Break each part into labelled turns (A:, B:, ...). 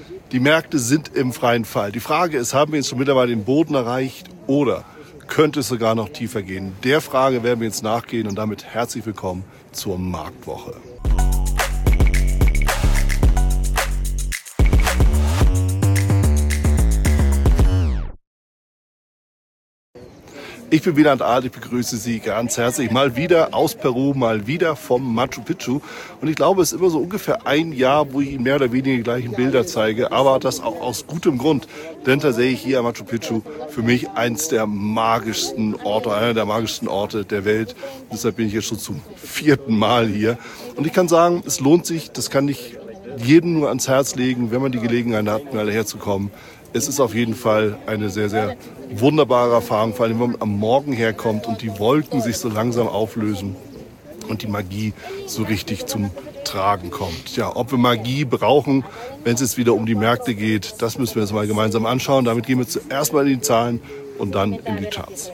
A: Die Märkte sind im freien Fall. Die Frage ist, haben wir jetzt schon mittlerweile den Boden erreicht oder könnte es sogar noch tiefer gehen? Der Frage werden wir jetzt nachgehen und damit herzlich willkommen zur Marktwoche. Ich bin Wieland Ahl, ich begrüße Sie ganz herzlich. Mal wieder aus Peru, mal wieder vom Machu Picchu. Und ich glaube, es ist immer so ungefähr ein Jahr, wo ich Ihnen mehr oder weniger die gleichen Bilder zeige. Aber das auch aus gutem Grund. Denn tatsächlich hier am Machu Picchu für mich eins der magischsten Orte, einer der magischsten Orte der Welt. Deshalb bin ich jetzt schon zum 4. Mal hier. Und ich kann sagen, es lohnt sich, das kann ich jedem nur ans Herz legen, wenn man die Gelegenheit hat, mal herzukommen. Es ist auf jeden Fall eine sehr, sehr wunderbare Erfahrung, vor allem wenn man am Morgen herkommt und die Wolken sich so langsam auflösen und die Magie so richtig zum Tragen kommt. Ja, ob wir Magie brauchen, wenn es jetzt wieder um die Märkte geht, das müssen wir uns mal gemeinsam anschauen. Damit gehen wir zuerst mal in die Zahlen und dann in die Charts.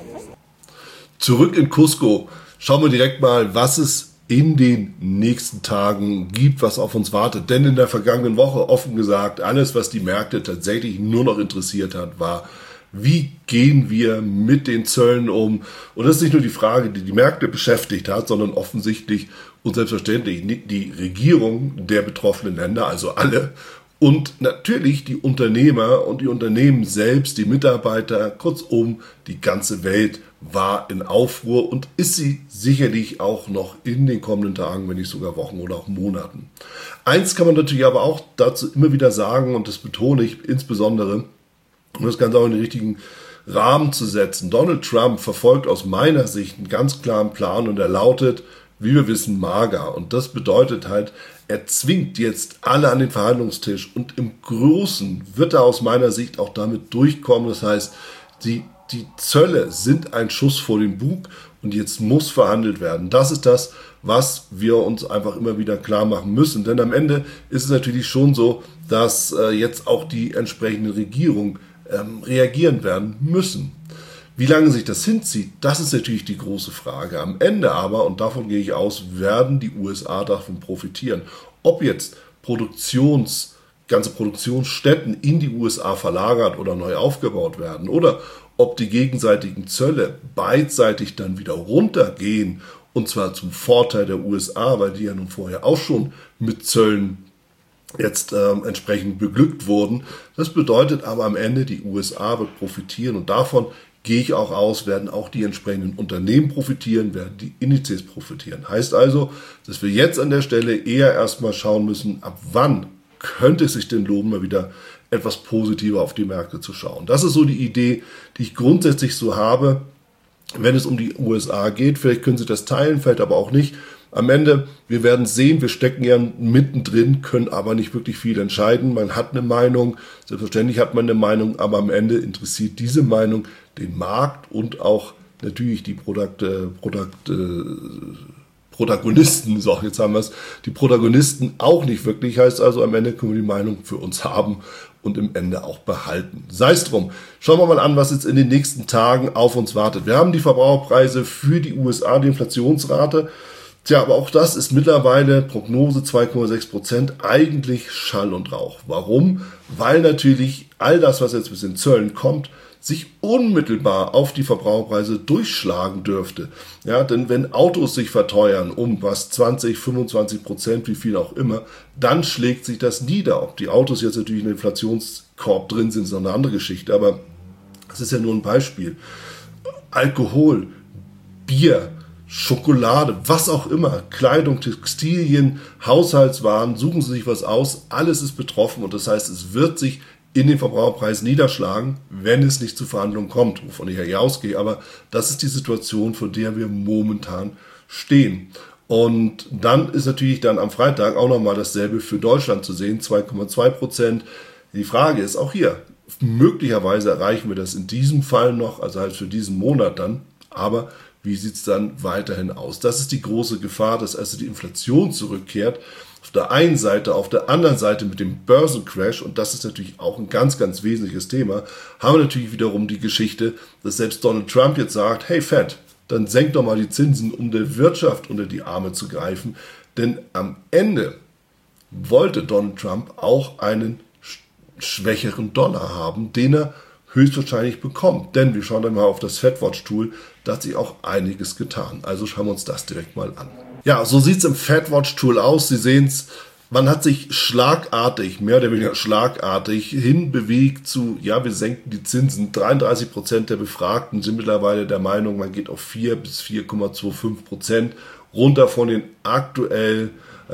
A: Zurück in Cusco. Schauen wir direkt mal, was es in den nächsten Tagen gibt, was auf uns wartet. Denn in der vergangenen Woche, offen gesagt, alles, was die Märkte tatsächlich nur noch interessiert hat, war, wie gehen wir mit den Zöllen um? Und das ist nicht nur die Frage, die die Märkte beschäftigt hat, sondern offensichtlich und selbstverständlich die Regierung der betroffenen Länder, also alle, und natürlich die Unternehmer und die Unternehmen selbst, die Mitarbeiter, kurzum, die ganze Welt war in Aufruhr und ist sie sicherlich auch noch in den kommenden Tagen, wenn nicht sogar Wochen oder auch Monaten. Eins kann man natürlich aber auch dazu immer wieder sagen, und das betone ich insbesondere, um das Ganze auch in den richtigen Rahmen zu setzen. Donald Trump verfolgt aus meiner Sicht einen ganz klaren Plan und er lautet, wie wir wissen, mager. Und das bedeutet halt, er zwingt jetzt alle an den Verhandlungstisch und im Großen wird er aus meiner Sicht auch damit durchkommen. Das heißt, die Zölle sind ein Schuss vor den Bug und jetzt muss verhandelt werden. Das ist das, was wir uns einfach immer wieder klar machen müssen. Denn am Ende ist es natürlich schon so, dass jetzt auch die entsprechende Regierung reagieren werden müssen. Wie lange sich das hinzieht, das ist natürlich die große Frage. Am Ende aber, und davon gehe ich aus, werden die USA davon profitieren. Ob jetzt ganze Produktionsstätten in die USA verlagert oder neu aufgebaut werden oder ob die gegenseitigen Zölle beidseitig dann wieder runtergehen und zwar zum Vorteil der USA, weil die ja nun vorher auch schon mit Zöllen jetzt entsprechend beglückt wurden. Das bedeutet aber am Ende, die USA wird profitieren und davon gehe ich auch aus, werden auch die entsprechenden Unternehmen profitieren, werden die Indizes profitieren. Heißt also, dass wir jetzt an der Stelle eher erstmal schauen müssen, ab wann könnte es sich denn lohnen, mal wieder etwas positiver auf die Märkte zu schauen. Das ist so die Idee, die ich grundsätzlich so habe, wenn es um die USA geht. Vielleicht können Sie das teilen, vielleicht aber auch nicht. Am Ende, wir werden sehen, wir stecken ja mittendrin, können aber nicht wirklich viel entscheiden. Man hat eine Meinung, selbstverständlich hat man eine Meinung, aber am Ende interessiert diese Meinung den Markt und auch natürlich die Protagonisten, so jetzt haben wir es, die Protagonisten auch nicht wirklich. Heißt also, am Ende können wir die Meinung für uns haben und im Ende auch behalten. Sei es drum. Schauen wir mal an, was jetzt in den nächsten Tagen auf uns wartet. Wir haben die Verbraucherpreise für die USA, die Inflationsrate. Tja, aber auch das ist mittlerweile Prognose 2,6%, eigentlich Schall und Rauch. Warum? Weil natürlich all das, was jetzt mit den Zöllen kommt, sich unmittelbar auf die Verbraucherpreise durchschlagen dürfte. Ja, denn wenn Autos sich verteuern um 20, 25%, wie viel auch immer, dann schlägt sich das nieder. Ob die Autos jetzt natürlich in den Inflationskorb drin sind, ist noch eine andere Geschichte, aber das ist ja nur ein Beispiel. Alkohol, Bier, Schokolade, was auch immer, Kleidung, Textilien, Haushaltswaren, suchen Sie sich was aus, alles ist betroffen und das heißt, es wird sich in den Verbraucherpreis niederschlagen, wenn es nicht zu Verhandlungen kommt, wovon ich ja hier ausgehe, aber das ist die Situation, vor der wir momentan stehen. Und dann ist natürlich dann am Freitag auch nochmal dasselbe für Deutschland zu sehen, 2,2%. Die Frage ist auch hier, möglicherweise erreichen wir das in diesem Fall noch, also halt für diesen Monat dann, aber wie sieht es dann weiterhin aus? Das ist die große Gefahr, dass also die Inflation zurückkehrt. Auf der einen Seite, auf der anderen Seite mit dem Börsencrash, und das ist natürlich auch ein ganz, ganz wesentliches Thema, haben wir natürlich wiederum die Geschichte, dass selbst Donald Trump jetzt sagt, hey Fed, dann senkt doch mal die Zinsen, um der Wirtschaft unter die Arme zu greifen. Denn am Ende wollte Donald Trump auch einen schwächeren Dollar haben, den er höchstwahrscheinlich bekommt. Denn wir schauen dann mal auf das FedWatch-Tool, da hat sich auch einiges getan. Also schauen wir uns das direkt mal an. Ja, so sieht es im FedWatch-Tool aus. Sie sehen es, man hat sich schlagartig, mehr oder weniger schlagartig, hinbewegt zu, ja, wir senken die Zinsen. 33% der Befragten sind mittlerweile der Meinung, man geht auf 4 bis 4,25%, runter von den aktuell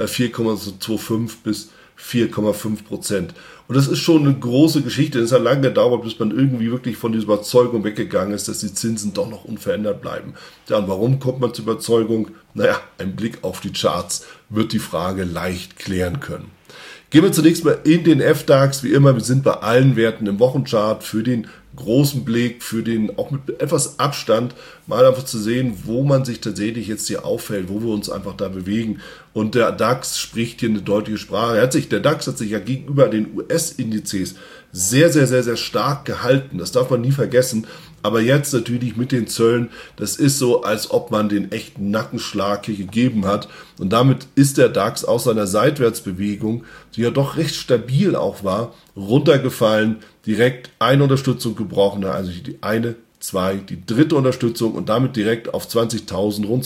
A: 4,25 bis 4,5%. Und das ist schon eine große Geschichte. Es hat lange gedauert, bis man irgendwie wirklich von dieser Überzeugung weggegangen ist, dass die Zinsen doch noch unverändert bleiben. Ja, und warum kommt man zur Überzeugung? Naja, ein Blick auf die Charts wird die Frage leicht klären können. Gehen wir zunächst mal in den FDAX. Wie immer, wir sind bei allen Werten im Wochenchart für den großen Blick, für den auch mit etwas Abstand, mal einfach zu sehen, wo man sich tatsächlich jetzt hier aufhält, wo wir uns einfach da bewegen. Und der DAX spricht hier eine deutliche Sprache. Der DAX hat sich ja gegenüber den US-Indizes sehr, sehr, sehr, sehr stark gehalten. Das darf man nie vergessen. Aber jetzt natürlich mit den Zöllen, das ist so, als ob man den echten Nackenschlag hier gegeben hat. Und damit ist der DAX aus seiner Seitwärtsbewegung, die ja doch recht stabil auch war, runtergefallen, direkt eine Unterstützung gebrochen, also die eine, zwei, die dritte Unterstützung und damit direkt auf 20.000, rund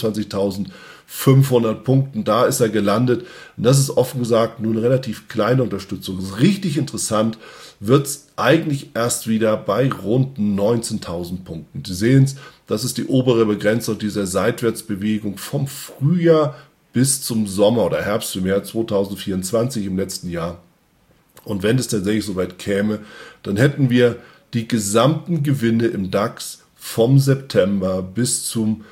A: 20.500 Punkten. Da ist er gelandet. Und das ist offen gesagt nur eine relativ kleine Unterstützung. Das ist richtig interessant. Wird es eigentlich erst wieder bei rund 19.000 Punkten. Sie sehen es, das ist die obere Begrenzung dieser Seitwärtsbewegung vom Frühjahr bis zum Sommer oder Herbst im Jahr 2024 im letzten Jahr. Und wenn es tatsächlich soweit käme, dann hätten wir die gesamten Gewinne im DAX vom September bis zum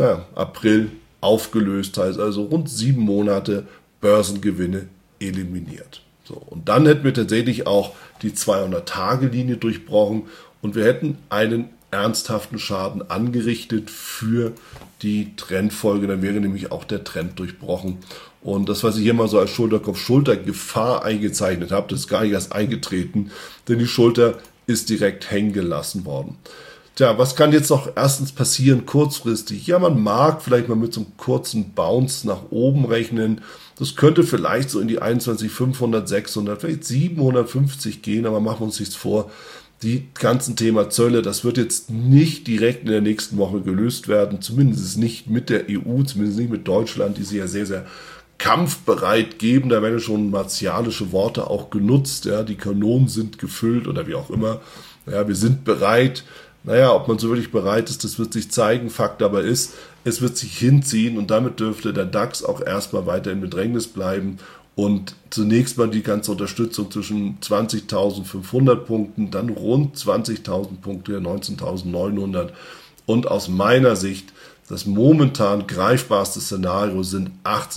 A: April aufgelöst, heißt also rund 7 Monate Börsengewinne eliminiert. So, und dann hätten wir tatsächlich auch die 200-Tage-Linie durchbrochen und wir hätten einen ernsthaften Schaden angerichtet für die Trendfolge. Dann wäre nämlich auch der Trend durchbrochen. Und das, was ich hier mal so als Schulterkopf-Schulter-Gefahr eingezeichnet habe, das ist gar nicht erst eingetreten, denn die Schulter ist direkt hängen gelassen worden. Tja, was kann jetzt noch erstens passieren kurzfristig? Ja, man mag vielleicht mal mit so einem kurzen Bounce nach oben rechnen. Das könnte vielleicht so in die 21.500, 600, vielleicht 750 gehen, aber machen wir uns nichts vor. Die ganzen Thema Zölle, das wird jetzt nicht direkt in der nächsten Woche gelöst werden, zumindest nicht mit der EU, zumindest nicht mit Deutschland, die sich ja sehr, sehr kampfbereit geben. Da werden schon martialische Worte auch genutzt. Ja, die Kanonen sind gefüllt oder wie auch immer. Ja, wir sind bereit. Naja, ob man so wirklich bereit ist, das wird sich zeigen. Fakt aber ist, es wird sich hinziehen und damit dürfte der DAX auch erstmal weiter in Bedrängnis bleiben und zunächst mal die ganze Unterstützung zwischen 20.500 Punkten, dann rund 20.000 Punkte, 19.900 und aus meiner Sicht das momentan greifbarste Szenario sind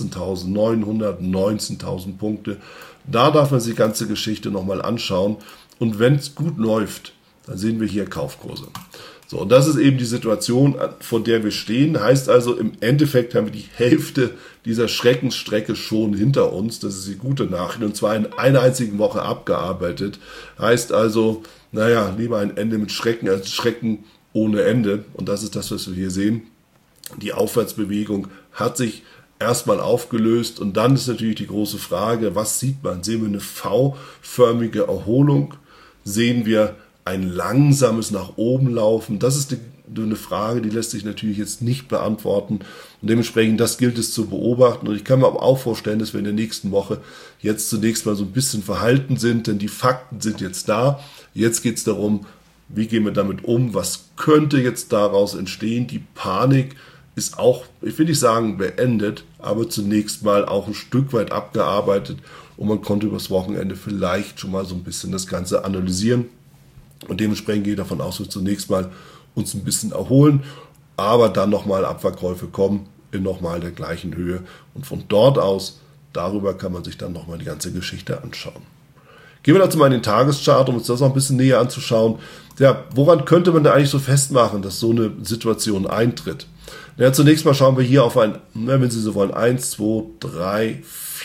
A: 18.900, 19.000 Punkte. Da darf man sich die ganze Geschichte nochmal anschauen und wenn es gut läuft, dann sehen wir hier Kaufkurse. So, und das ist eben die Situation, vor der wir stehen. Heißt also, im Endeffekt haben wir die Hälfte dieser Schreckensstrecke schon hinter uns. Das ist die gute Nachricht. Und zwar in einer einzigen Woche abgearbeitet. Heißt also, lieber ein Ende mit Schrecken als Schrecken ohne Ende. Und das ist das, was wir hier sehen. Die Aufwärtsbewegung hat sich erstmal aufgelöst. Und dann ist natürlich die große Frage, was sieht man? Sehen wir eine V-förmige Erholung? Sehen wir ein langsames nach oben laufen? Das ist eine Frage, die lässt sich natürlich jetzt nicht beantworten. Und dementsprechend, das gilt es zu beobachten. Und ich kann mir aber auch vorstellen, dass wir in der nächsten Woche jetzt zunächst mal so ein bisschen verhalten sind, denn die Fakten sind jetzt da. Jetzt geht es darum, wie gehen wir damit um? Was könnte jetzt daraus entstehen? Die Panik ist auch, ich will nicht sagen beendet, aber zunächst mal auch ein Stück weit abgearbeitet. Und man konnte übers Wochenende vielleicht schon mal so ein bisschen das Ganze analysieren. Und dementsprechend gehe ich davon aus, dass wir zunächst mal uns ein bisschen erholen, aber dann nochmal Abverkäufe kommen in nochmal der gleichen Höhe. Und von dort aus, darüber kann man sich dann nochmal die ganze Geschichte anschauen. Gehen wir dazu mal in den Tageschart, um uns das noch ein bisschen näher anzuschauen. Ja, woran könnte man da eigentlich so festmachen, dass so eine Situation eintritt? Ja, zunächst mal schauen wir hier auf ein, wenn Sie so wollen, 1, 2, 3,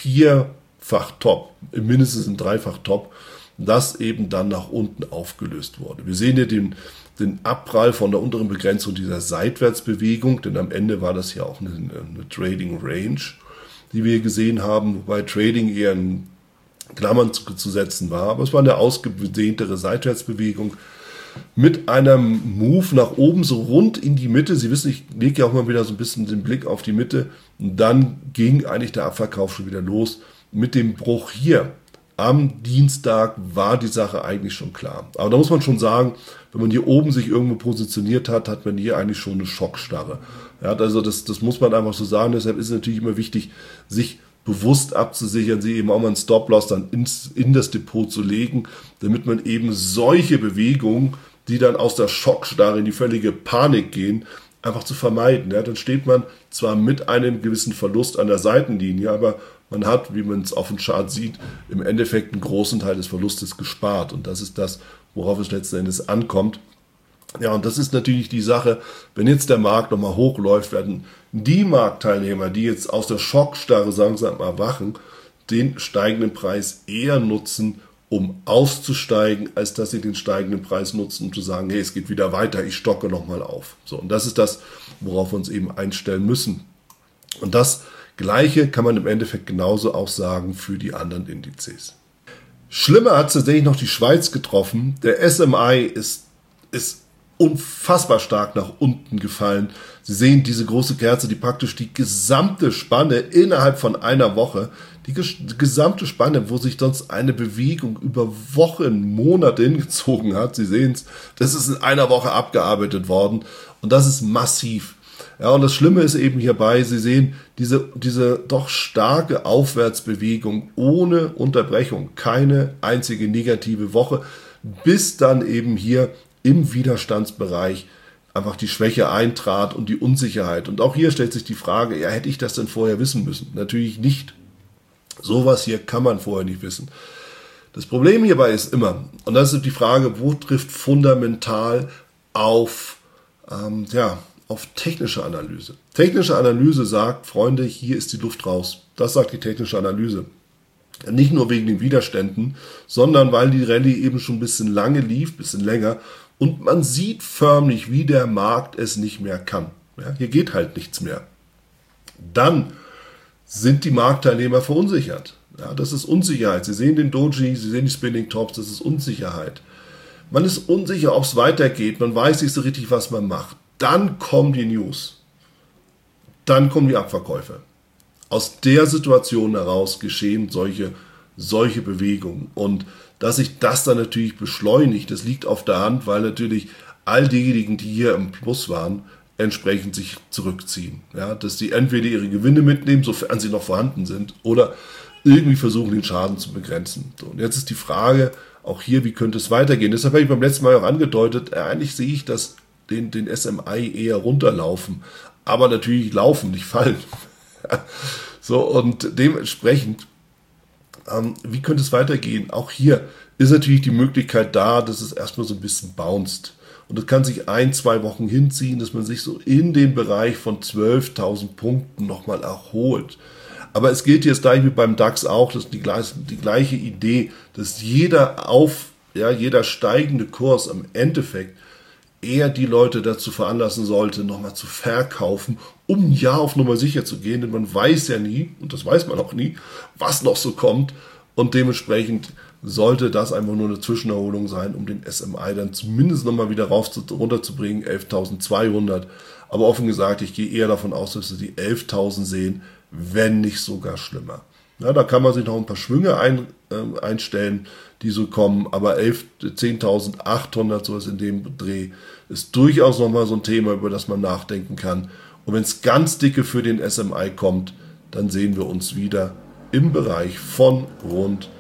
A: 4-fach Top, mindestens ein 3-fach Top, das eben dann nach unten aufgelöst wurde. Wir sehen hier den Abprall von der unteren Begrenzung dieser Seitwärtsbewegung, denn am Ende war das ja auch eine Trading Range, die wir gesehen haben, wobei Trading eher ein Klammern zu setzen war. Aber es war eine ausgedehntere Seitwärtsbewegung mit einem Move nach oben, so rund in die Mitte. Sie wissen, ich lege ja auch mal wieder so ein bisschen den Blick auf die Mitte. Und dann ging eigentlich der Abverkauf schon wieder los. Mit dem Bruch hier am Dienstag war die Sache eigentlich schon klar. Aber da muss man schon sagen, wenn man hier oben sich irgendwo positioniert hat, hat man hier eigentlich schon eine Schockstarre. Ja, also das muss man einfach so sagen. Deshalb ist es natürlich immer wichtig, sich bewusst abzusichern, sie eben auch mal einen Stop-Loss dann in das Depot zu legen, damit man eben solche Bewegungen, die dann aus der Schockstarre in die völlige Panik gehen, einfach zu vermeiden. Ja, dann steht man zwar mit einem gewissen Verlust an der Seitenlinie, aber man hat, wie man es auf dem Chart sieht, im Endeffekt einen großen Teil des Verlustes gespart. Und das ist das, worauf es letzten Endes ankommt. Ja, und das ist natürlich die Sache, wenn jetzt der Markt nochmal hochläuft, werden die Marktteilnehmer, die jetzt aus der Schockstarre langsam erwachen, den steigenden Preis eher nutzen, um auszusteigen, als dass sie den steigenden Preis nutzen, um zu sagen, hey, es geht wieder weiter, ich stocke nochmal auf. So, und das ist das, worauf wir uns eben einstellen müssen. Und das Gleiche kann man im Endeffekt genauso auch sagen für die anderen Indizes. Schlimmer hat tatsächlich noch die Schweiz getroffen. Der SMI ist unfassbar stark nach unten gefallen. Sie sehen diese große Kerze, die praktisch die gesamte Spanne innerhalb von einer Woche, die gesamte Spanne, wo sich sonst eine Bewegung über Wochen, Monate hingezogen hat. Sie sehen es, das ist in einer Woche abgearbeitet worden und das ist massiv. Ja, und das Schlimme ist eben hierbei, Sie sehen diese doch starke Aufwärtsbewegung ohne Unterbrechung, keine einzige negative Woche, bis dann eben hier im Widerstandsbereich einfach die Schwäche eintrat und die Unsicherheit. Und auch hier stellt sich die Frage, ja, hätte ich das denn vorher wissen müssen? Natürlich nicht. Sowas hier kann man vorher nicht wissen. Das Problem hierbei ist immer, und das ist die Frage, wo trifft fundamental auf technische Analyse. Technische Analyse sagt, Freunde, hier ist die Luft raus. Das sagt die technische Analyse. Nicht nur wegen den Widerständen, sondern weil die Rallye eben schon ein bisschen lange lief, ein bisschen länger. Und man sieht förmlich, wie der Markt es nicht mehr kann. Ja, hier geht halt nichts mehr. Dann sind die Marktteilnehmer verunsichert. Ja, das ist Unsicherheit. Sie sehen den Doji, Sie sehen die Spinning Tops, das ist Unsicherheit. Man ist unsicher, ob es weitergeht. Man weiß nicht so richtig, was man macht. Dann kommen die News. Dann kommen die Abverkäufe. Aus der Situation heraus geschehen solche Bewegungen. Und dass sich das dann natürlich beschleunigt, das liegt auf der Hand, weil natürlich all diejenigen, die hier im Plus waren, entsprechend sich zurückziehen. Ja, dass die entweder ihre Gewinne mitnehmen, sofern sie noch vorhanden sind, oder irgendwie versuchen, den Schaden zu begrenzen. So, und jetzt ist die Frage, auch hier, wie könnte es weitergehen? Deshalb habe ich beim letzten Mal auch angedeutet, eigentlich sehe ich das den SMI eher runterlaufen, aber natürlich laufen, nicht fallen. So, und dementsprechend, wie könnte es weitergehen? Auch hier ist natürlich die Möglichkeit da, dass es erstmal so ein bisschen bounced. Und das kann sich 1-2 Wochen hinziehen, dass man sich so in den Bereich von 12.000 Punkten nochmal erholt. Aber es gilt jetzt gleich wie beim DAX auch, dass die gleiche Idee, dass jeder steigende Kurs am Endeffekt eher die Leute dazu veranlassen sollte, nochmal zu verkaufen, um ja auf Nummer sicher zu gehen, denn man weiß ja nie, und das weiß man auch nie, was noch so kommt, und dementsprechend sollte das einfach nur eine Zwischenerholung sein, um den SMI dann zumindest nochmal wieder runterzubringen, 11.200, aber offen gesagt, ich gehe eher davon aus, dass wir die 11.000 sehen, wenn nicht sogar schlimmer. Ja, da kann man sich noch ein paar Schwünge einstellen, die so kommen, aber 10.800, sowas in dem Dreh, ist durchaus nochmal so ein Thema, über das man nachdenken kann. Und wenn es ganz dicke für den SMI kommt, dann sehen wir uns wieder im Bereich von rund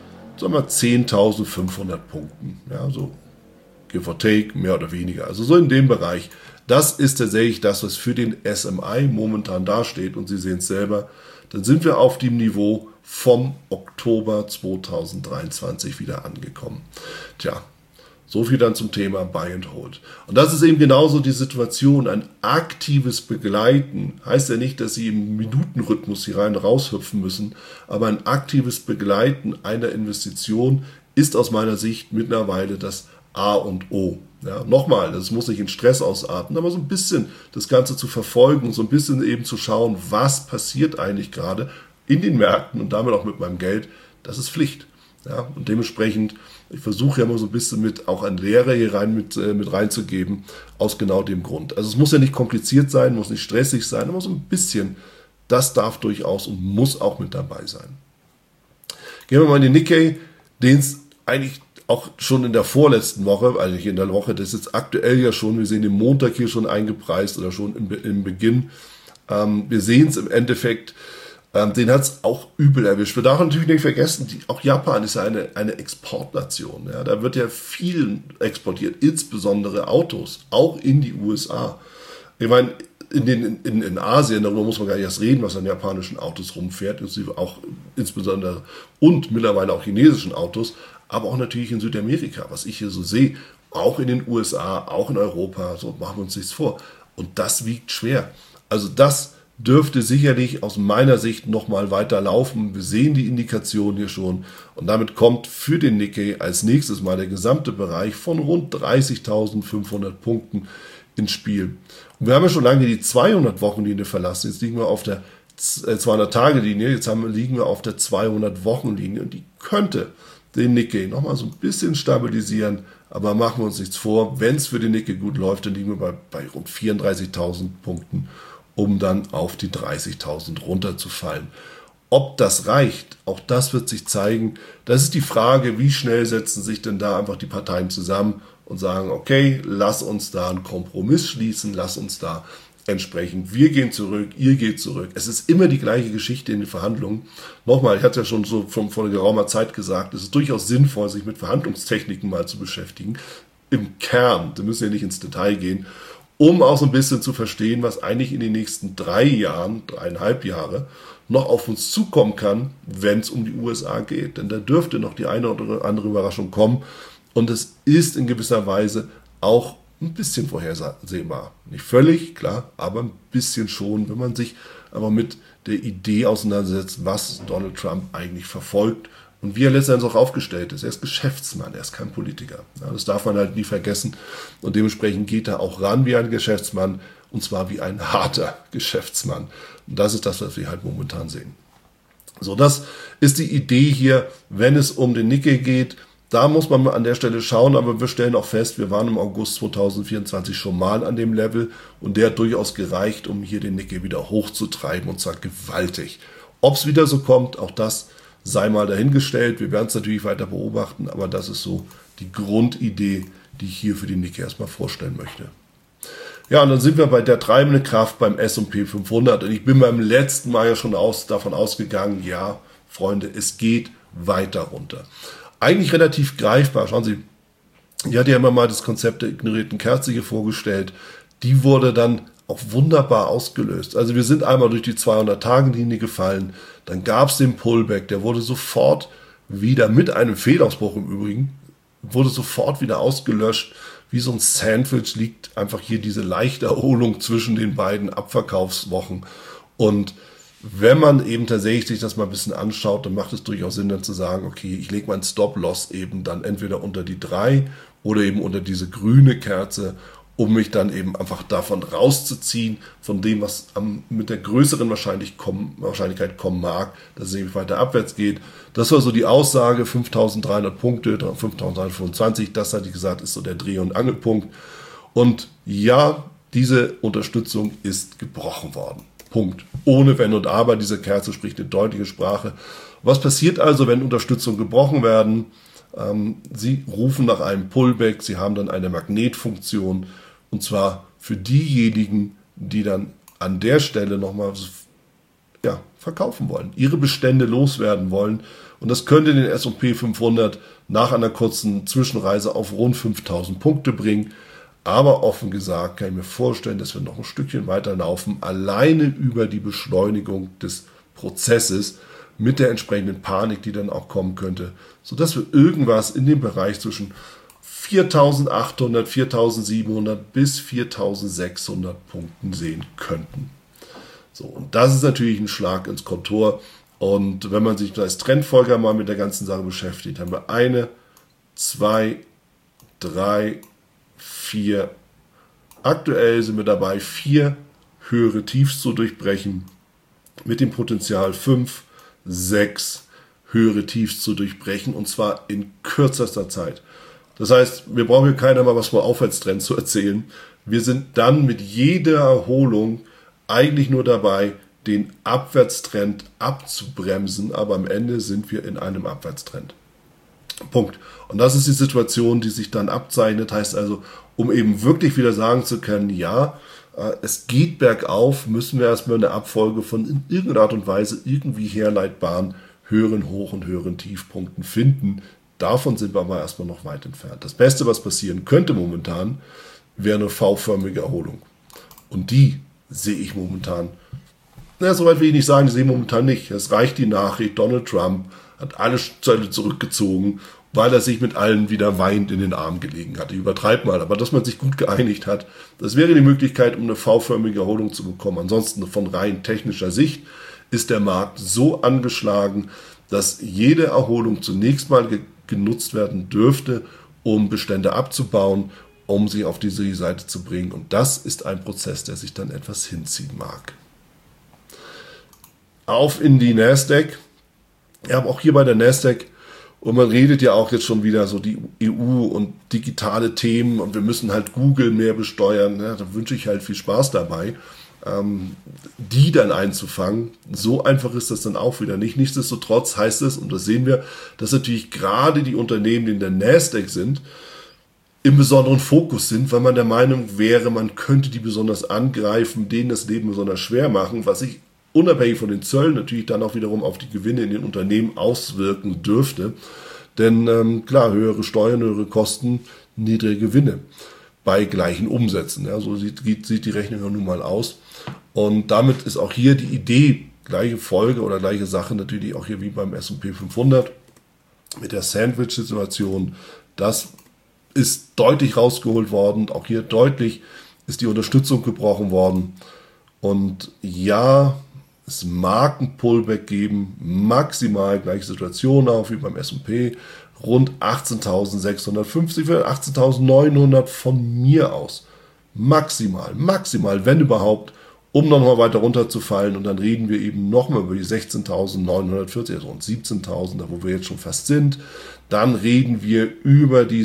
A: 10.500 Punkten. Ja, so give or take, mehr oder weniger. Also so in dem Bereich. Das ist tatsächlich das, was für den SMI momentan dasteht. Und Sie sehen es selber, dann sind wir auf dem Niveau vom Oktober 2023 wieder angekommen. Tja, so viel dann zum Thema Buy and Hold. Und das ist eben genauso die Situation. Ein aktives Begleiten heißt ja nicht, dass Sie im Minutenrhythmus hier rein raushüpfen müssen, aber ein aktives Begleiten einer Investition ist aus meiner Sicht mittlerweile das A und O. Ja, nochmal, das muss nicht in Stress ausarten, aber so ein bisschen das Ganze zu verfolgen, so ein bisschen eben zu schauen, was passiert eigentlich gerade in den Märkten und damit auch mit meinem Geld, das ist Pflicht. Ja, und dementsprechend, ich versuche ja immer so ein bisschen mit auch an Lehre hier rein mit reinzugeben, aus genau dem Grund. Also es muss ja nicht kompliziert sein, muss nicht stressig sein, aber so ein bisschen, das darf durchaus und muss auch mit dabei sein. Gehen wir mal in den Nikkei, den es eigentlich auch schon in der vorletzten Woche, eigentlich in der Woche, das ist jetzt aktuell ja schon, wir sehen den Montag hier schon eingepreist oder schon im Beginn. Wir sehen es im Endeffekt, den hat es auch übel erwischt. Wir dürfen natürlich nicht vergessen, auch Japan ist ja eine Exportnation. Ja, da wird ja viel exportiert, insbesondere Autos, auch in die USA. Ich meine, in Asien, darüber muss man gar nicht erst reden, was an japanischen Autos rumfährt, auch insbesondere und mittlerweile auch chinesischen Autos, aber auch natürlich in Südamerika, was ich hier so sehe, auch in den USA, auch in Europa, so machen wir uns nichts vor. Und das wiegt schwer. Also das dürfte sicherlich aus meiner Sicht nochmal weiter laufen. Wir sehen die Indikation hier schon und damit kommt für den Nikkei als nächstes mal der gesamte Bereich von rund 30.500 Punkten ins Spiel. Und wir haben ja schon lange die 200-Wochen-Linie verlassen. Jetzt liegen wir auf der 200-Tage-Linie, jetzt liegen wir auf der 200-Wochen-Linie und die könnte den Nikkei nochmal so ein bisschen stabilisieren, aber machen wir uns nichts vor, wenn es für den Nikkei gut läuft, dann liegen wir bei rund 34.000 Punkten, um dann auf die 30.000 runterzufallen. Ob das reicht, auch das wird sich zeigen. Das ist die Frage, wie schnell setzen sich denn da einfach die Parteien zusammen und sagen, okay, lass uns da einen Kompromiss schließen, lass uns da entsprechend, wir gehen zurück, ihr geht zurück. Es ist immer die gleiche Geschichte in den Verhandlungen. Nochmal, ich hatte ja schon so vor einer geraumer Zeit gesagt, es ist durchaus sinnvoll, sich mit Verhandlungstechniken mal zu beschäftigen. Im Kern, da müssen wir nicht ins Detail gehen, um auch so ein bisschen zu verstehen, was eigentlich in den nächsten 3,5 Jahre, noch auf uns zukommen kann, wenn es um die USA geht. Denn da dürfte noch die eine oder andere Überraschung kommen. Und es ist in gewisser Weise auch ein bisschen vorhersehbar. Nicht völlig, klar, aber ein bisschen schon, wenn man sich aber mit der Idee auseinandersetzt, was Donald Trump eigentlich verfolgt und wie er letztendlich auch aufgestellt ist. Er ist Geschäftsmann, er ist kein Politiker. Ja, das darf man halt nie vergessen. Und dementsprechend geht er auch ran wie ein Geschäftsmann, und zwar wie ein harter Geschäftsmann. Und das ist das, was wir halt momentan sehen. So, das ist die Idee hier, wenn es um den Nikkei geht. Da muss man an der Stelle schauen, aber wir stellen auch fest, wir waren im August 2024 schon mal an dem Level und der hat durchaus gereicht, um hier den Nikkei wieder hochzutreiben und zwar gewaltig. Ob es wieder so kommt, auch das sei mal dahingestellt. Wir werden es natürlich weiter beobachten, aber das ist so die Grundidee, die ich hier für den Nikkei erstmal vorstellen möchte. Ja, und dann sind wir bei der treibenden Kraft beim S&P 500 und ich bin beim letzten Mal ja schon davon ausgegangen, ja, Freunde, es geht weiter runter. Eigentlich relativ greifbar. Schauen Sie, ich hatte ja immer mal das Konzept der ignorierten Kerze hier vorgestellt. Die wurde dann auch wunderbar ausgelöst. Also wir sind einmal durch die 200-Tage-Linie gefallen, dann gab es den Pullback, der wurde sofort wieder, mit einem Fehlausbruch im Übrigen, wurde sofort wieder ausgelöscht. Wie so ein Sandwich liegt einfach hier diese leichte Erholung zwischen den beiden Abverkaufswochen. Und wenn man eben tatsächlich sich das mal ein bisschen anschaut, dann macht es durchaus Sinn, dann zu sagen, okay, ich lege meinen Stop-Loss eben dann entweder unter die 3 oder eben unter diese grüne Kerze, um mich dann eben einfach davon rauszuziehen, von dem, was mit der größeren Wahrscheinlichkeit kommen mag, dass es eben weiter abwärts geht. Das war so die Aussage, 5.300 Punkte, 5.325, das hatte ich gesagt, ist so der Dreh- und Angelpunkt. Und ja, diese Unterstützung ist gebrochen worden. Punkt. Ohne Wenn und Aber. Diese Kerze spricht eine deutliche Sprache. Was passiert also, wenn Unterstützung gebrochen werden? Sie rufen nach einem Pullback. Sie haben dann eine Magnetfunktion. Und zwar für diejenigen, die dann an der Stelle nochmal verkaufen wollen, ihre Bestände loswerden wollen. Und das könnte den S&P 500 nach einer kurzen Zwischenreise auf rund 5.000 Punkte bringen. Aber offen gesagt kann ich mir vorstellen, dass wir noch ein Stückchen weiterlaufen, alleine über die Beschleunigung des Prozesses mit der entsprechenden Panik, die dann auch kommen könnte, sodass wir irgendwas in dem Bereich zwischen 4.800, 4.700 bis 4.600 Punkten sehen könnten. So, und das ist natürlich ein Schlag ins Kontor. Und wenn man sich als Trendfolger mal mit der ganzen Sache beschäftigt, haben wir 1, 2, 3, 4. Aktuell sind wir dabei, 4 höhere Tiefs zu durchbrechen, mit dem Potenzial 5, 6 höhere Tiefs zu durchbrechen, und zwar in kürzester Zeit. Das heißt, wir brauchen hier keiner mal was vom Aufwärtstrend zu erzählen. Wir sind dann mit jeder Erholung eigentlich nur dabei, den Abwärtstrend abzubremsen, aber am Ende sind wir in einem Abwärtstrend. Punkt. Und das ist die Situation, die sich dann abzeichnet. Heißt also, um eben wirklich wieder sagen zu können, ja, es geht bergauf, müssen wir erstmal eine Abfolge von in irgendeiner Art und Weise irgendwie herleitbaren höheren Hoch- und höheren Tiefpunkten finden. Davon sind wir aber erstmal noch weit entfernt. Das Beste, was passieren könnte momentan, wäre eine V-förmige Erholung. Und die sehe ich momentan, soweit will ich nicht sagen, die sehe ich momentan nicht. Es reicht die Nachricht, Donald Trump hat alle Zölle zurückgezogen, weil er sich mit allen wieder weinend in den Arm gelegen hat. Ich übertreibe mal, aber dass man sich gut geeinigt hat, das wäre die Möglichkeit, um eine V-förmige Erholung zu bekommen. Ansonsten von rein technischer Sicht ist der Markt so angeschlagen, dass jede Erholung zunächst mal genutzt werden dürfte, um Bestände abzubauen, um sie auf diese Seite zu bringen. Und das ist ein Prozess, der sich dann etwas hinziehen mag. Auf in die Nasdaq. Ja, aber auch hier bei der Nasdaq, und man redet ja auch jetzt schon wieder so die EU und digitale Themen und wir müssen halt Google mehr besteuern. Ja, da wünsche ich halt viel Spaß dabei, die dann einzufangen. So einfach ist das dann auch wieder nicht. Nichtsdestotrotz heißt es, und das sehen wir, dass natürlich gerade die Unternehmen, die in der Nasdaq sind, im besonderen Fokus sind, weil man der Meinung wäre, man könnte die besonders angreifen, denen das Leben besonders schwer machen, was sich unabhängig von den Zöllen natürlich dann auch wiederum auf die Gewinne in den Unternehmen auswirken dürfte. Denn klar, höhere Steuern, höhere Kosten, niedrige Gewinne bei gleichen Umsätzen. Ja, so sieht die Rechnung ja nun mal aus. Und damit ist auch hier die Idee, gleiche Folge oder gleiche Sache natürlich auch hier wie beim S&P 500 mit der Sandwich-Situation. Das ist deutlich rausgeholt worden. Auch hier deutlich ist die Unterstützung gebrochen worden. Und ja, es mag ein Pullback geben, maximal gleiche Situation auch wie beim S&P, rund 18.650, 18.900 von mir aus. Maximal, wenn überhaupt, um noch mal weiter runterzufallen. Und dann reden wir eben nochmal über die 16.940, also rund 17.000, da wo wir jetzt schon fast sind. Dann reden wir über die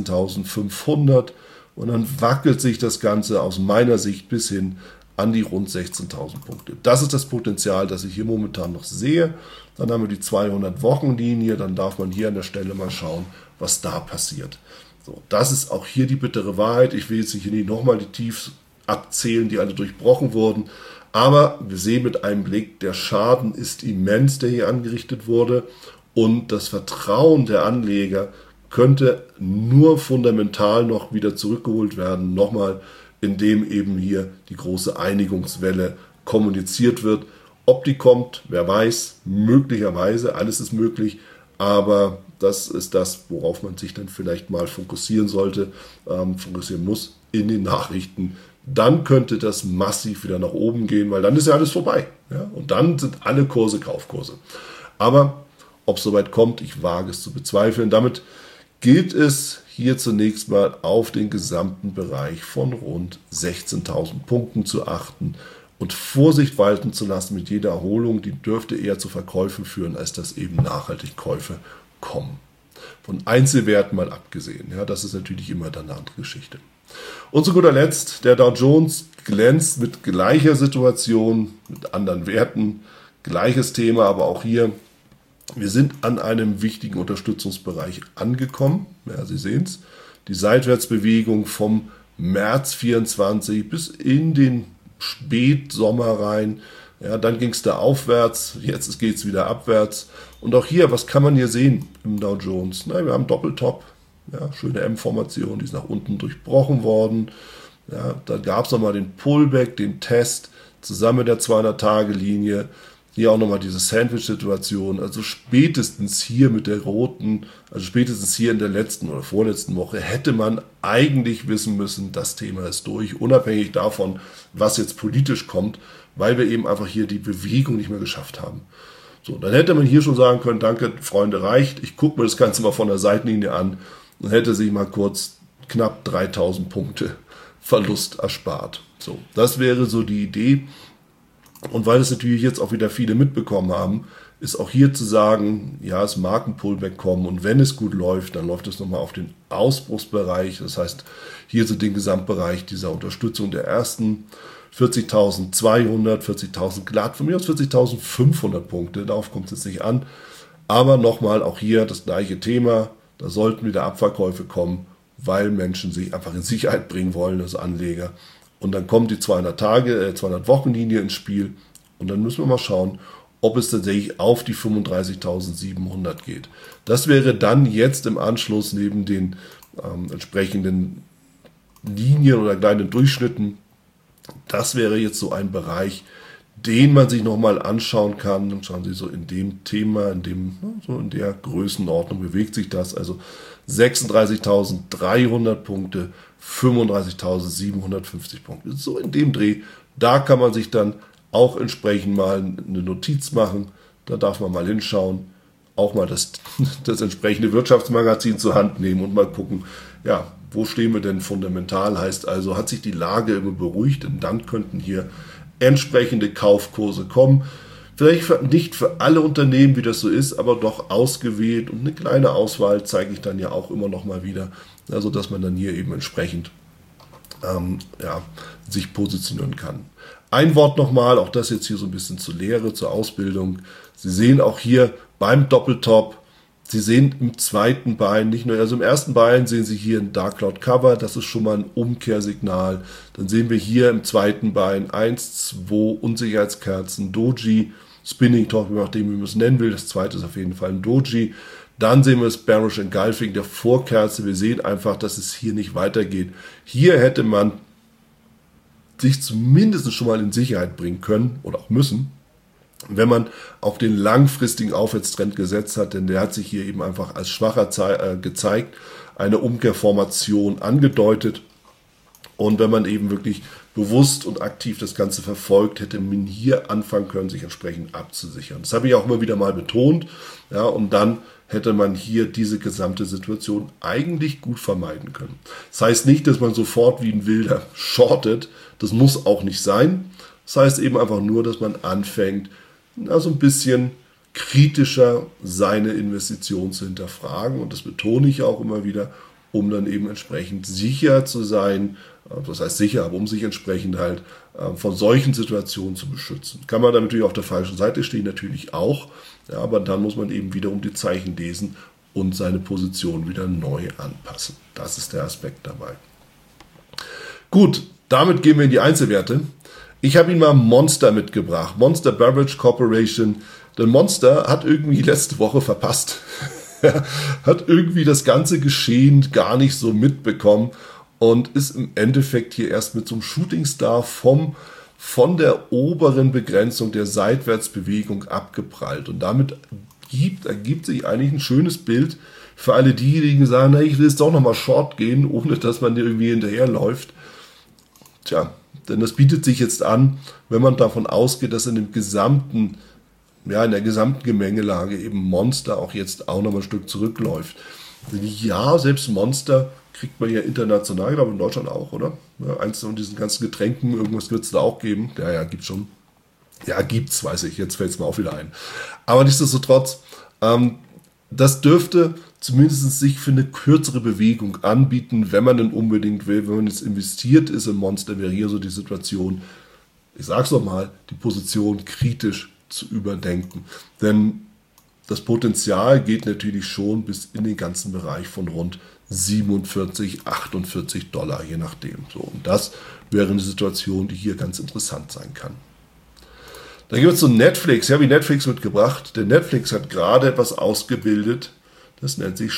A: 16.500 und dann wackelt sich das Ganze aus meiner Sicht bis hin an die rund 16.000 Punkte. Das ist das Potenzial, das ich hier momentan noch sehe. Dann haben wir die 200-Wochen-Linie, dann darf man hier an der Stelle mal schauen, was da passiert. So, das ist auch hier die bittere Wahrheit. Ich will jetzt hier nicht nochmal die Tiefs abzählen, die alle durchbrochen wurden, aber wir sehen mit einem Blick, der Schaden ist immens, der hier angerichtet wurde, und das Vertrauen der Anleger könnte nur fundamental noch wieder zurückgeholt werden, nochmal, indem eben hier die große Einigungswelle kommuniziert wird. Ob die kommt, wer weiß, möglicherweise, alles ist möglich, aber das ist das, worauf man sich dann vielleicht mal fokussieren sollte, fokussieren muss in den Nachrichten. Dann könnte das massiv wieder nach oben gehen, weil dann ist ja alles vorbei. Ja? Und dann sind alle Kurse Kaufkurse. Aber ob es soweit kommt, ich wage es zu bezweifeln. Damit gilt es hier zunächst mal auf den gesamten Bereich von rund 16.000 Punkten zu achten und Vorsicht walten zu lassen mit jeder Erholung. Die dürfte eher zu Verkäufen führen, als dass eben nachhaltig Käufe kommen. Von Einzelwerten mal abgesehen. Ja, das ist natürlich immer dann eine andere Geschichte. Und zu guter Letzt, der Dow Jones glänzt mit gleicher Situation, mit anderen Werten, gleiches Thema, aber auch hier, wir sind an einem wichtigen Unterstützungsbereich angekommen. Ja, Sie sehen es, die Seitwärtsbewegung vom März 24 bis in den Spätsommer rein. Ja, dann ging es da aufwärts, jetzt geht es wieder abwärts. Und auch hier, was kann man hier sehen im Dow Jones? Na, wir haben Doppeltop, ja, schöne M-Formation, die ist nach unten durchbrochen worden. Ja, da gab es nochmal den Pullback, den Test, zusammen mit der 200-Tage-Linie. Hier auch nochmal diese Sandwich-Situation, also spätestens hier mit der roten, also spätestens hier in der letzten oder vorletzten Woche hätte man eigentlich wissen müssen, das Thema ist durch, unabhängig davon, was jetzt politisch kommt, weil wir eben einfach hier die Bewegung nicht mehr geschafft haben. So, dann hätte man hier schon sagen können, danke Freunde, reicht, ich gucke mir das Ganze mal von der Seitenlinie an und hätte sich mal kurz knapp 3.000 Punkte Verlust erspart. So, das wäre so die Idee. Und weil es natürlich jetzt auch wieder viele mitbekommen haben, ist auch hier zu sagen, ja, es mag ein Pullback kommen und wenn es gut läuft, dann läuft es nochmal auf den Ausbruchsbereich. Das heißt, hier so den Gesamtbereich dieser Unterstützung der ersten 40.200, 40.000 glatt, von mir aus 40.500 Punkte, darauf kommt es jetzt nicht an. Aber nochmal auch hier das gleiche Thema, da sollten wieder Abverkäufe kommen, weil Menschen sich einfach in Sicherheit bringen wollen als Anleger. Und dann kommt die 200-Wochen-Linie ins Spiel und dann müssen wir mal schauen, ob es tatsächlich auf die 35.700 geht. Das wäre dann jetzt im Anschluss neben den entsprechenden Linien oder kleinen Durchschnitten, das wäre jetzt so ein Bereich, den man sich nochmal anschauen kann. Dann schauen Sie so in dem Thema, so in der Größenordnung bewegt sich das. Also 36.300 Punkte, 35.750 Punkte. So in dem Dreh, da kann man sich dann auch entsprechend mal eine Notiz machen. Da darf man mal hinschauen, auch mal das entsprechende Wirtschaftsmagazin zur Hand nehmen und mal gucken, ja, wo stehen wir denn fundamental? Heißt also, hat sich die Lage immer beruhigt? Und dann könnten hier entsprechende Kaufkurse kommen. Vielleicht nicht für alle Unternehmen, wie das so ist, aber doch ausgewählt. Und eine kleine Auswahl zeige ich dann ja auch immer noch mal wieder. Also, dass man dann hier eben entsprechend sich positionieren kann. Ein Wort nochmal, auch das jetzt hier so ein bisschen zur Lehre, zur Ausbildung. Sie sehen auch hier beim Doppeltop, Sie sehen im zweiten Bein, nicht nur, also im ersten Bein sehen Sie hier ein Dark Cloud Cover, das ist schon mal ein Umkehrsignal. Dann sehen wir hier im zweiten Bein 1, 2 Unsicherheitskerzen, Doji, Spinning Top, je nachdem wie man es nennen will. Das zweite ist auf jeden Fall ein Doji. Dann sehen wir das Bearish Engulfing der Vorkerze. Wir sehen einfach, dass es hier nicht weitergeht. Hier hätte man sich zumindest schon mal in Sicherheit bringen können oder auch müssen, wenn man auf den langfristigen Aufwärtstrend gesetzt hat, denn der hat sich hier eben einfach als schwacher gezeigt, eine Umkehrformation angedeutet. Und wenn man eben wirklich bewusst und aktiv das Ganze verfolgt, hätte man hier anfangen können, sich entsprechend abzusichern. Das habe ich auch immer wieder mal betont. Ja, und dann hätte man hier diese gesamte Situation eigentlich gut vermeiden können. Das heißt nicht, dass man sofort wie ein Wilder shortet. Das muss auch nicht sein. Das heißt eben einfach nur, dass man anfängt, so ein bisschen kritischer seine Investition zu hinterfragen. Und das betone ich auch immer wieder, um dann eben entsprechend sicher zu sein. Das heißt sicher, aber um sich entsprechend halt von solchen Situationen zu beschützen. Kann man da natürlich auf der falschen Seite stehen, natürlich auch. Ja, aber dann muss man eben wiederum die Zeichen lesen und seine Position wieder neu anpassen. Das ist der Aspekt dabei. Gut, damit gehen wir in die Einzelwerte. Ich habe Ihnen mal Monster mitgebracht. Monster Beverage Corporation. Denn Monster hat irgendwie letzte Woche verpasst. Hat irgendwie das ganze Geschehen gar nicht so mitbekommen und ist im Endeffekt hier erst mit so einem Shootingstar von der oberen Begrenzung der Seitwärtsbewegung abgeprallt. Und damit ergibt sich eigentlich ein schönes Bild für alle diejenigen, die sagen, ich will jetzt doch nochmal Short gehen, ohne dass man irgendwie hinterherläuft. Tja, denn das bietet sich jetzt an, wenn man davon ausgeht, dass in der gesamten Gemengelage eben Monster auch jetzt auch nochmal ein Stück zurückläuft. Ja, selbst Monster kriegt man ja international, ich glaube in Deutschland auch, oder? Ja, eins von diesen ganzen Getränken, irgendwas wird es da auch geben. Ja, gibt's schon. Ja, gibt's, weiß ich, jetzt fällt es mir auch wieder ein. Aber nichtsdestotrotz, das dürfte zumindest sich für eine kürzere Bewegung anbieten, wenn man denn unbedingt will. Wenn man jetzt investiert ist in Monster, wäre hier so die Situation, ich sag's nochmal, die Position kritisch zu überdenken. Denn das Potenzial geht natürlich schon bis in den ganzen Bereich von rund 47, 48 $, je nachdem. So, und das wäre eine Situation, die hier ganz interessant sein kann. Dann gibt es so Netflix. Ich habe Netflix mitgebracht. Der Netflix hat gerade etwas ausgebildet. Das nennt sich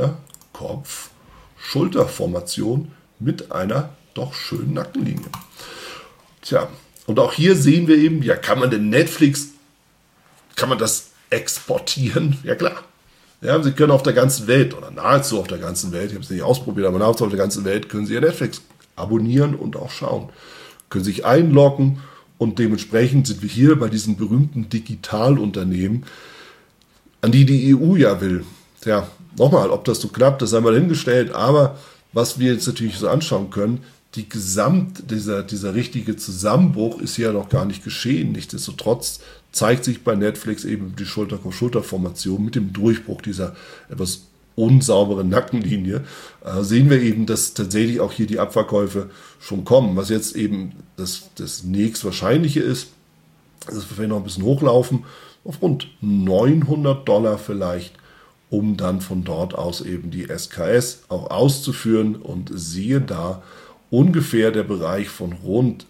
A: Schulter-Kopf-Schulterformation mit einer doch schönen Nackenlinie. Tja, und auch hier sehen wir eben, ja, kann man das exportieren? Ja, klar. Ja, Sie können auf der ganzen Welt oder nahezu auf der ganzen Welt, ich habe es nicht ausprobiert, aber nahezu auf der ganzen Welt können Sie Ihr Netflix abonnieren und auch schauen. Können sich einloggen und dementsprechend sind wir hier bei diesen berühmten Digitalunternehmen, an die EU ja will. Tja, nochmal, ob das so klappt, das sei mal hingestellt, aber was wir jetzt natürlich so anschauen können, dieser richtige Zusammenbruch ist ja noch gar nicht geschehen. Nichtsdestotrotz zeigt sich bei Netflix eben die Schulter-Kopf-Schulter-Formation mit dem Durchbruch dieser etwas unsauberen Nackenlinie. Sehen wir eben, dass tatsächlich auch hier die Abverkäufe schon kommen. Was jetzt eben das nächstwahrscheinliche ist, dass wir vielleicht noch ein bisschen hochlaufen, auf rund $900 vielleicht, um dann von dort aus eben die SKS auch auszuführen. Und siehe da, ungefähr der Bereich von rund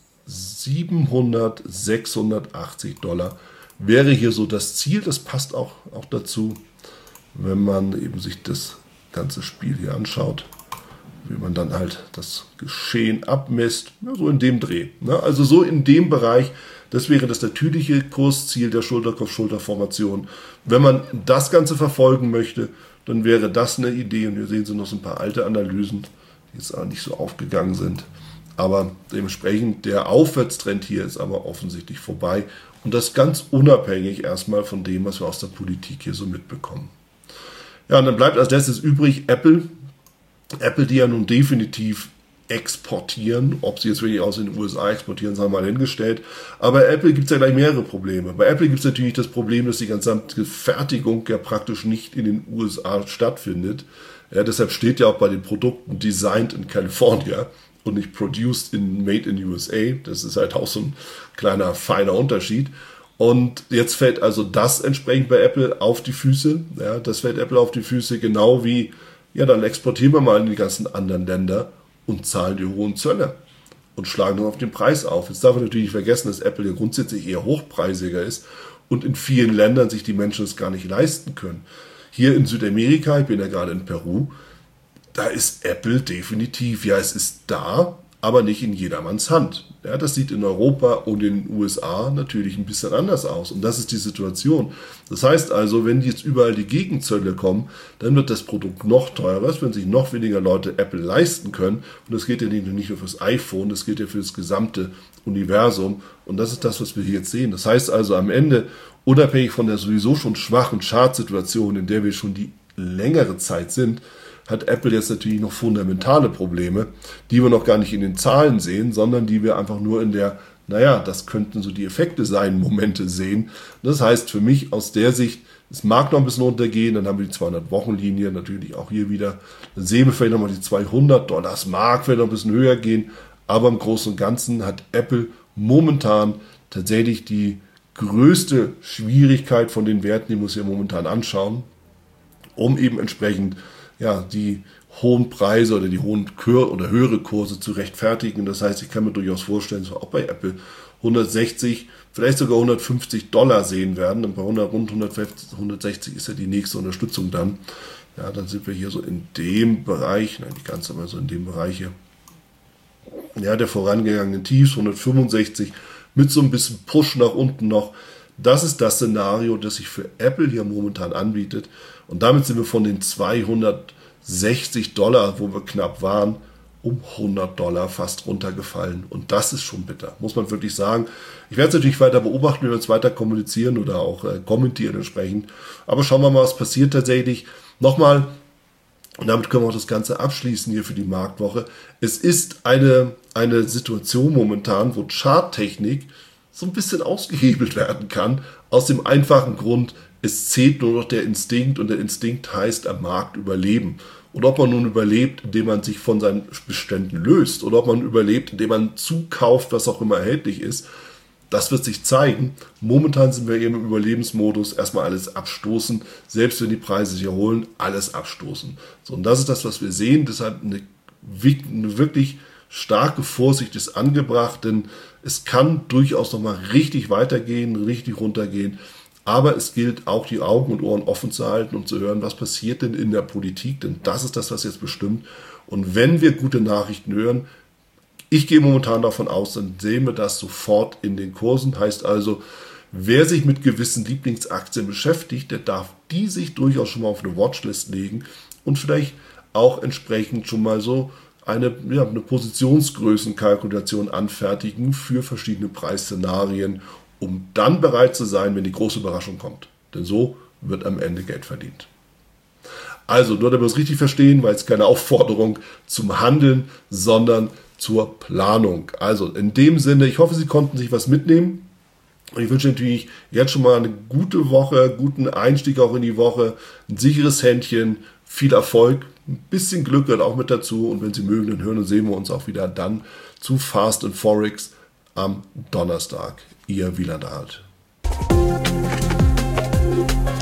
A: $680 wäre hier so das Ziel. Das passt auch dazu, wenn man eben sich das ganze Spiel hier anschaut, wie man dann halt das Geschehen abmisst, ja, so in dem Dreh. Ne? Also so in dem Bereich, das wäre das natürliche Kursziel der Schulter-Kopf-Schulter-Formation. Wenn man das Ganze verfolgen möchte, dann wäre das eine Idee. Und hier sehen Sie noch so ein paar alte Analysen, die jetzt auch nicht so aufgegangen sind. Aber dementsprechend der Aufwärtstrend hier ist aber offensichtlich vorbei. Und das ganz unabhängig erstmal von dem, was wir aus der Politik hier so mitbekommen. Ja, und dann bleibt als letztes übrig Apple. Apple, die ja nun definitiv exportieren. Ob sie jetzt wirklich aus den USA exportieren, sei mal hingestellt. Aber bei Apple gibt es ja gleich mehrere Probleme. Bei Apple gibt es natürlich das Problem, dass die gesamte Fertigung ja praktisch nicht in den USA stattfindet. Ja, deshalb steht ja auch bei den Produkten Designed in California und nicht Produced in Made in USA. Das ist halt auch so ein kleiner, feiner Unterschied. Und jetzt fällt also das entsprechend bei Apple auf die Füße. Ja, das fällt Apple auf die Füße, genau wie, ja, dann exportieren wir mal in die ganzen anderen Länder und zahlen die hohen Zölle und schlagen dann auf den Preis auf. Jetzt darf man natürlich nicht vergessen, dass Apple ja grundsätzlich eher hochpreisiger ist und in vielen Ländern sich die Menschen es gar nicht leisten können. Hier in Südamerika, ich bin ja gerade in Peru, da ist Apple definitiv, ja, es ist da, aber nicht in jedermanns Hand. Ja, das sieht in Europa und in den USA natürlich ein bisschen anders aus. Und das ist die Situation. Das heißt also, wenn jetzt überall die Gegenzölle kommen, dann wird das Produkt noch teurer, es werden sich noch weniger Leute Apple leisten können. Und das geht ja nicht nur fürs iPhone, das geht ja für das gesamte Universum. Und das ist das, was wir hier jetzt sehen. Das heißt also am Ende, unabhängig von der sowieso schon schwachen Chartsituation, in der wir schon die längere Zeit sind, hat Apple jetzt natürlich noch fundamentale Probleme, die wir noch gar nicht in den Zahlen sehen, sondern die wir einfach nur in der, naja, das könnten so die Effekte sein, Momente sehen. Das heißt für mich aus der Sicht, es mag noch ein bisschen runtergehen, dann haben wir die 200-Wochen-Linie natürlich auch hier wieder. Dann sehen wir vielleicht nochmal die $200, es mag vielleicht noch ein bisschen höher gehen, aber im Großen und Ganzen hat Apple momentan tatsächlich die größte Schwierigkeit von den Werten, die wir uns hier momentan anschauen, um eben entsprechend ja, die hohen Preise oder die hohen oder höhere Kurse zu rechtfertigen. Das heißt, ich kann mir durchaus vorstellen, dass wir auch bei Apple 160, vielleicht sogar $150 sehen werden. Und bei rund 160 ist ja die nächste Unterstützung dann. Ja, dann sind wir hier so in dem Bereich, nein, nicht ganz, aber so in dem Bereich hier. Ja, der vorangegangenen Tiefs, 165, mit so ein bisschen Push nach unten noch. Das ist das Szenario, das sich für Apple hier momentan anbietet. Und damit sind wir von den $260, wo wir knapp waren, um $100 fast runtergefallen. Und das ist schon bitter, muss man wirklich sagen. Ich werde es natürlich weiter beobachten, wir werden es weiter kommunizieren oder auch kommentieren entsprechend. Aber schauen wir mal, was passiert tatsächlich. Nochmal, und damit können wir auch das Ganze abschließen hier für die Marktwoche. Es ist eine Situation momentan, wo Charttechnik so ein bisschen ausgehebelt werden kann, aus dem einfachen Grund, es zählt nur noch der Instinkt und der Instinkt heißt am Markt überleben. Und ob man nun überlebt, indem man sich von seinen Beständen löst oder ob man überlebt, indem man zukauft, was auch immer erhältlich ist, das wird sich zeigen. Momentan sind wir eben im Überlebensmodus, erstmal alles abstoßen, selbst wenn die Preise sich erholen, alles abstoßen. So, und das ist das, was wir sehen, deshalb eine wirklich starke Vorsicht ist angebracht, denn es kann durchaus nochmal richtig weitergehen, richtig runtergehen. Aber es gilt auch, die Augen und Ohren offen zu halten und zu hören, was passiert denn in der Politik, denn das ist das, was jetzt bestimmt. Und wenn wir gute Nachrichten hören, ich gehe momentan davon aus, dann sehen wir das sofort in den Kursen. Heißt also, wer sich mit gewissen Lieblingsaktien beschäftigt, der darf die sich durchaus schon mal auf eine Watchlist legen und vielleicht auch entsprechend schon mal so eine Positionsgrößenkalkulation anfertigen für verschiedene Preisszenarien, um dann bereit zu sein, wenn die große Überraschung kommt. Denn so wird am Ende Geld verdient. Also, nur damit wir es richtig verstehen, weil es keine Aufforderung zum Handeln, sondern
B: zur Planung. Also in dem Sinne, ich hoffe, Sie konnten sich was mitnehmen. Und ich wünsche natürlich jetzt schon mal eine gute Woche, guten Einstieg auch in die Woche, ein sicheres Händchen, viel Erfolg, ein bisschen Glück gehört auch mit dazu. Und wenn Sie mögen, dann hören und sehen wir uns auch wieder dann zu Fast and Forex am Donnerstag. Ihr Wieland Alt.